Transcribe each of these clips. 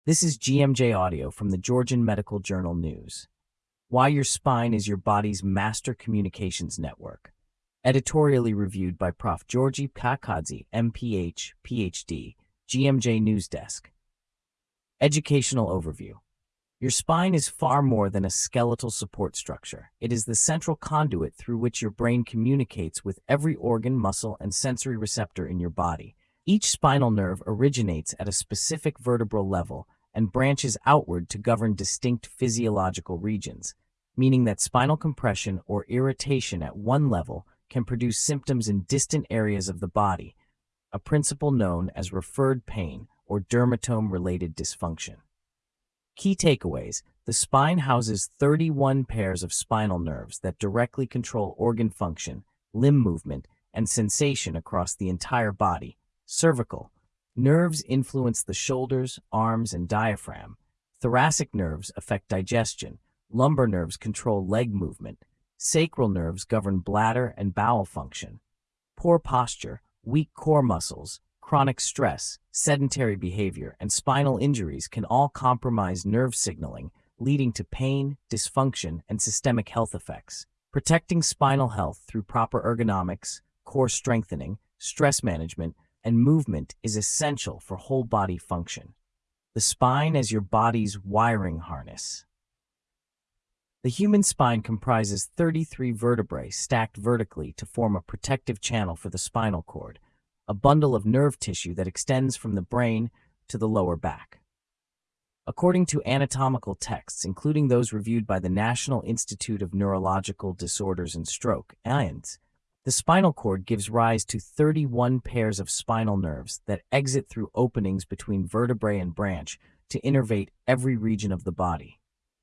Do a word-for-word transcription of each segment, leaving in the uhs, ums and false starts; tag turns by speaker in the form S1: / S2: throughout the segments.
S1: This is G M J Audio from the Georgian Medical Journal News. Why Your Spine is Your Body's Master Communications Network. Editorially reviewed by Professor Georgi Kakadze, M P H, P H D, G M J News Desk. Educational Overview. Your spine is far more than a skeletal support structure. It is the central conduit through which your brain communicates with every organ, muscle, and sensory receptor in your body. Each spinal nerve originates at a specific vertebral level and branches outward to govern distinct physiological regions, meaning that spinal compression or irritation at one level can produce symptoms in distant areas of the body, a principle known as referred pain or dermatome-related dysfunction. Key takeaways: the spine houses thirty-one pairs of spinal nerves that directly control organ function, limb movement, and sensation across the entire body. Cervical nerves influence the shoulders, arms, and diaphragm. Thoracic nerves affect digestion. Lumbar nerves control leg movement. Sacral nerves govern bladder and bowel function. Poor posture, weak core muscles, chronic stress, sedentary behavior, and spinal injuries can all compromise nerve signaling, leading to pain, dysfunction, and systemic health effects. Protecting spinal health through proper ergonomics, core strengthening, stress management, and movement is essential for whole body function. The spine as your body's wiring harness. The human spine comprises thirty-three vertebrae stacked vertically to form a protective channel for the spinal cord, a bundle of nerve tissue that extends from the brain to the lower back. According to anatomical texts, including those reviewed by the National Institute of Neurological Disorders and Stroke, N I N D S, the spinal cord gives rise to thirty-one pairs of spinal nerves that exit through openings between vertebrae and branch to innervate every region of the body.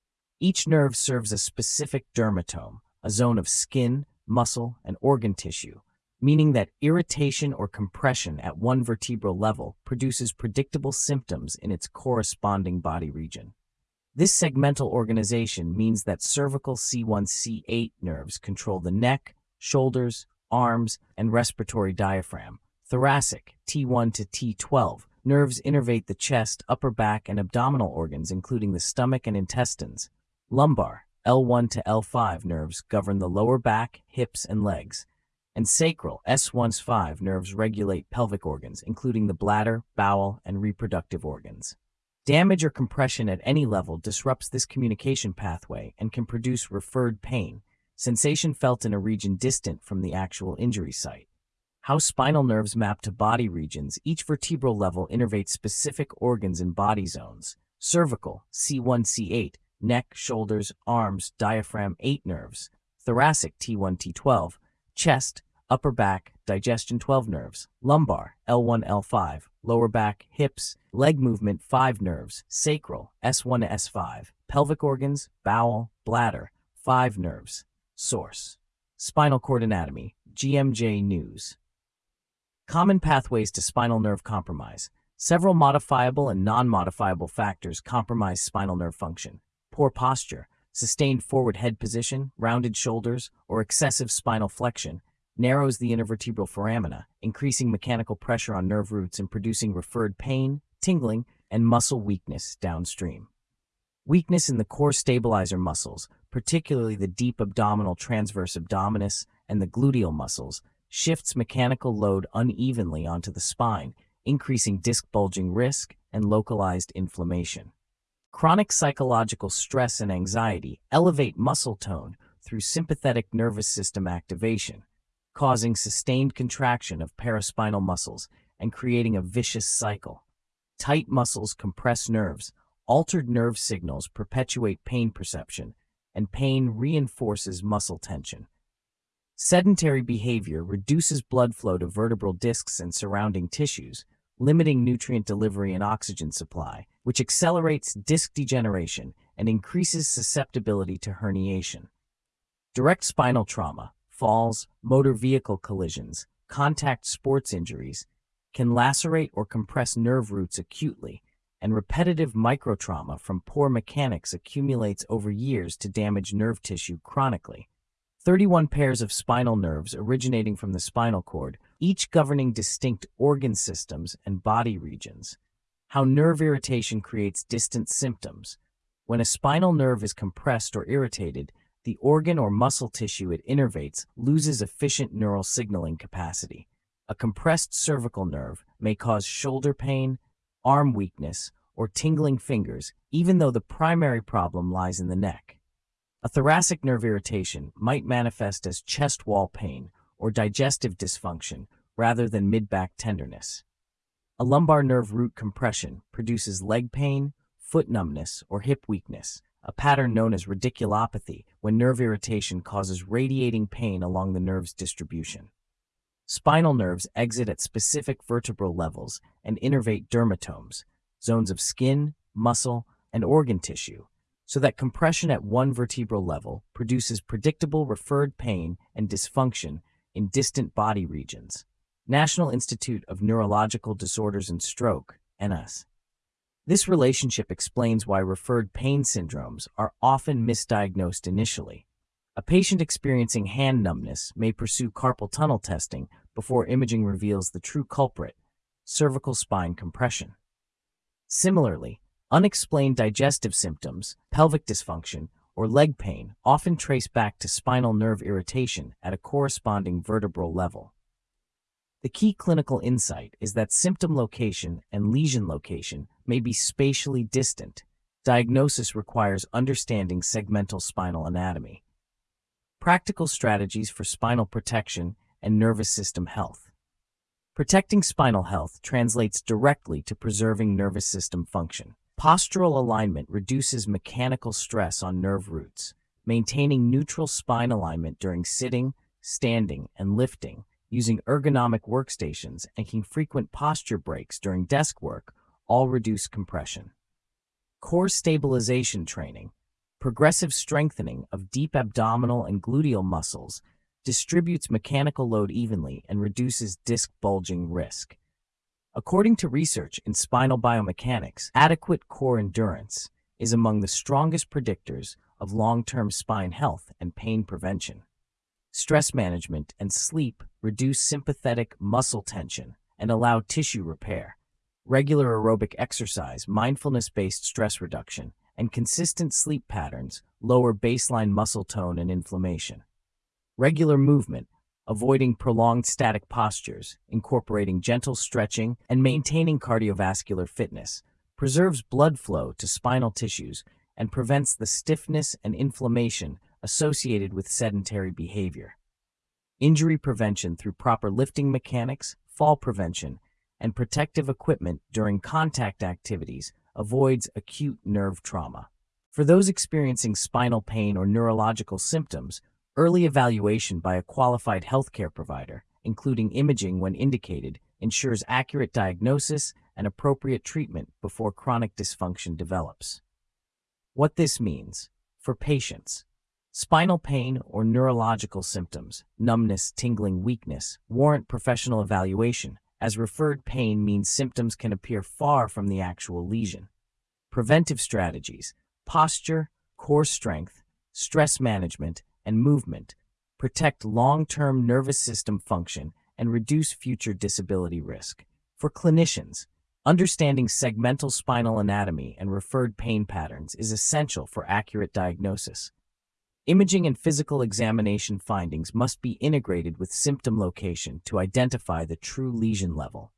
S1: Each nerve serves a specific dermatome, a zone of skin, muscle, and organ tissue, meaning that irritation or compression at one vertebral level produces predictable symptoms in its corresponding body region. This segmental organization means that cervical C one C eight nerves control the neck, shoulders, arms, and respiratory diaphragm. Thoracic T one to T twelve nerves innervate the chest, upper back, and abdominal organs, including the stomach and intestines. Lumbar L one to L five nerves govern the lower back, hips, and legs. And sacral S one to S five nerves regulate pelvic organs, including the bladder, bowel, and reproductive organs. Damage or compression at any level disrupts this communication pathway and can produce referred pain, sensation felt in a region distant from the actual injury site. How spinal nerves map to body regions. Each vertebral level innervates specific organs and body zones. Cervical C one C eight, neck, shoulders, arms, diaphragm, eight nerves. Thoracic T one T twelve, chest, upper back, digestion, twelve nerves. Lumbar L one L five, lower back, hips, leg movement, five nerves. Sacral S one to S five, pelvic organs, bowel, bladder, five nerves. Source: Spinal Cord Anatomy, G M J News. Common pathways to spinal nerve compromise. Several modifiable and non-modifiable factors compromise spinal nerve function. Poor posture, sustained forward head position, rounded shoulders, or excessive spinal flexion narrows the intervertebral foramina, increasing mechanical pressure on nerve roots and producing referred pain, tingling, and muscle weakness downstream. Weakness in the core stabilizer muscles, particularly the deep abdominal transverse abdominis and the gluteal muscles, shifts mechanical load unevenly onto the spine, increasing disc bulging risk and localized inflammation. Chronic psychological stress and anxiety elevate muscle tone through sympathetic nervous system activation, causing sustained contraction of paraspinal muscles and creating a vicious cycle. Tight muscles compress nerves, altered nerve signals perpetuate pain perception, and pain reinforces muscle tension. Sedentary behavior reduces blood flow to vertebral discs and surrounding tissues, limiting nutrient delivery and oxygen supply, which accelerates disc degeneration and increases susceptibility to herniation. Direct spinal trauma, falls, motor vehicle collisions, contact sports injuries can lacerate or compress nerve roots acutely, and repetitive microtrauma from poor mechanics accumulates over years to damage nerve tissue chronically. thirty-one pairs of spinal nerves originating from the spinal cord, each governing distinct organ systems and body regions. How nerve irritation creates distant symptoms. When a spinal nerve is compressed or irritated, the organ or muscle tissue it innervates loses efficient neural signaling capacity. A compressed cervical nerve may cause shoulder pain, arm weakness, or tingling fingers, even though the primary problem lies in the neck. A thoracic nerve irritation might manifest as chest wall pain or digestive dysfunction rather than mid-back tenderness. A lumbar nerve root compression produces leg pain, foot numbness, or hip weakness, a pattern known as radiculopathy when nerve irritation causes radiating pain along the nerve's distribution. Spinal nerves exit at specific vertebral levels and innervate dermatomes, zones of skin, muscle, and organ tissue, so that compression at one vertebral level produces predictable referred pain and dysfunction in distant body regions. National Institute of Neurological Disorders and Stroke, N I S. This relationship explains why referred pain syndromes are often misdiagnosed initially. A patient experiencing hand numbness may pursue carpal tunnel testing before imaging reveals the true culprit, cervical spine compression. Similarly, unexplained digestive symptoms, pelvic dysfunction, or leg pain often trace back to spinal nerve irritation at a corresponding vertebral level. The key clinical insight is that symptom location and lesion location may be spatially distant. Diagnosis requires understanding segmental spinal anatomy. Practical strategies for spinal protection and nervous system health. Protecting spinal health translates directly to preserving nervous system function. Postural alignment reduces mechanical stress on nerve roots. Maintaining neutral spine alignment during sitting, standing, and lifting, using ergonomic workstations, and making frequent posture breaks during desk work all reduce compression. Core stabilization training. Progressive strengthening of deep abdominal and gluteal muscles distributes mechanical load evenly and reduces disc bulging risk. According to research in spinal biomechanics, adequate core endurance is among the strongest predictors of long-term spine health and pain prevention. Stress management and sleep reduce sympathetic muscle tension and allow tissue repair. Regular aerobic exercise, mindfulness-based stress reduction, and consistent sleep patterns lower baseline muscle tone and inflammation. Regular movement, avoiding prolonged static postures, incorporating gentle stretching, and maintaining cardiovascular fitness, preserves blood flow to spinal tissues and prevents the stiffness and inflammation associated with sedentary behavior. Injury prevention through proper lifting mechanics, fall prevention, and protective equipment during contact activities avoids acute nerve trauma. For those experiencing spinal pain or neurological symptoms, early evaluation by a qualified healthcare provider, including imaging when indicated, ensures accurate diagnosis and appropriate treatment before chronic dysfunction develops. What this means for patients. Spinal pain or neurological symptoms, numbness, tingling, weakness, warrant professional evaluation, as referred pain means symptoms can appear far from the actual lesion. Preventive strategies, posture, core strength, stress management, and movement protect long-term nervous system function and reduce future disability risk. For clinicians, understanding segmental spinal anatomy and referred pain patterns is essential for accurate diagnosis. Imaging and physical examination findings must be integrated with symptom location to identify the true lesion level.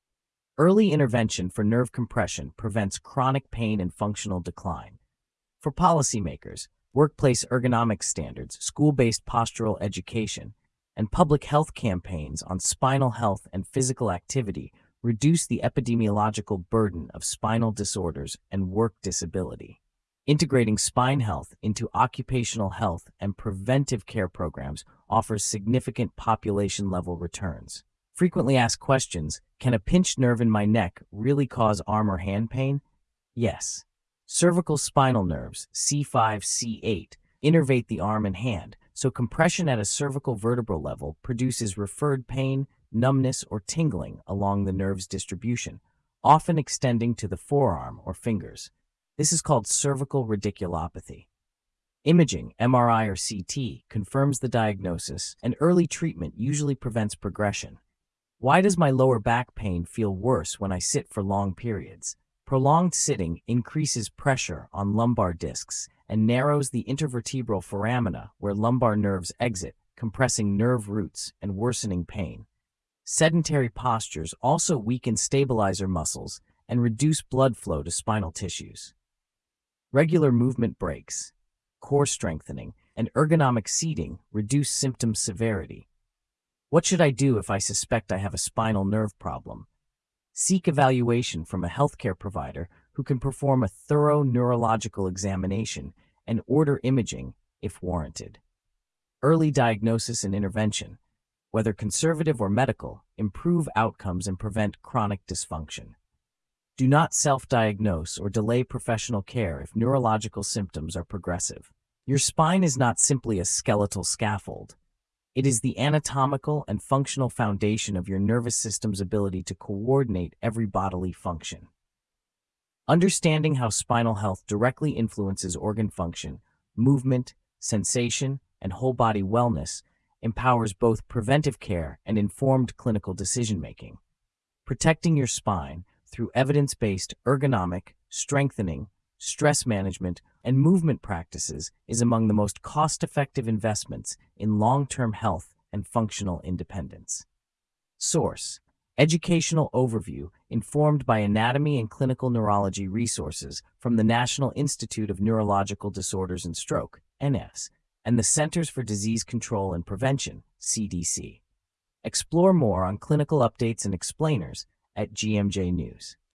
S1: Early intervention for nerve compression prevents chronic pain and functional decline. For policymakers, workplace ergonomic standards, school-based postural education, and public health campaigns on spinal health and physical activity reduce the epidemiological burden of spinal disorders and work disability. Integrating spine health into occupational health and preventive care programs offers significant population-level returns. Frequently asked questions, can a pinched nerve in my neck really cause arm or hand pain? Yes. Cervical spinal nerves, C five, C eight, innervate the arm and hand, so compression at a cervical vertebral level produces referred pain, numbness, or tingling along the nerve's distribution, often extending to the forearm or fingers. This is called cervical radiculopathy. Imaging, M R I or C T, confirms the diagnosis, and early treatment usually prevents progression. Why does my lower back pain feel worse when I sit for long periods? Prolonged sitting increases pressure on lumbar discs and narrows the intervertebral foramina where lumbar nerves exit, compressing nerve roots and worsening pain. Sedentary postures also weaken stabilizer muscles and reduce blood flow to spinal tissues. Regular movement breaks, core strengthening, and ergonomic seating reduce symptom severity. What should I do if I suspect I have a spinal nerve problem? Seek evaluation from a healthcare provider who can perform a thorough neurological examination and order imaging if warranted. Early diagnosis and intervention, whether conservative or medical, improve outcomes and prevent chronic dysfunction. Do not self-diagnose or delay professional care if neurological symptoms are progressive. Your spine is not simply a skeletal scaffold. It is the anatomical and functional foundation of your nervous system's ability to coordinate every bodily function. Understanding how spinal health directly influences organ function, movement, sensation, and whole-body wellness empowers both preventive care and informed clinical decision-making. Protecting your spine through evidence-based ergonomic, strengthening, stress management, and movement practices is among the most cost-effective investments in long-term health and functional independence. Source: Educational Overview informed by anatomy and clinical neurology resources from the National Institute of Neurological Disorders and Stroke, N I S, and the Centers for Disease Control and Prevention, C D C. Explore more on clinical updates and explainers at G M J News.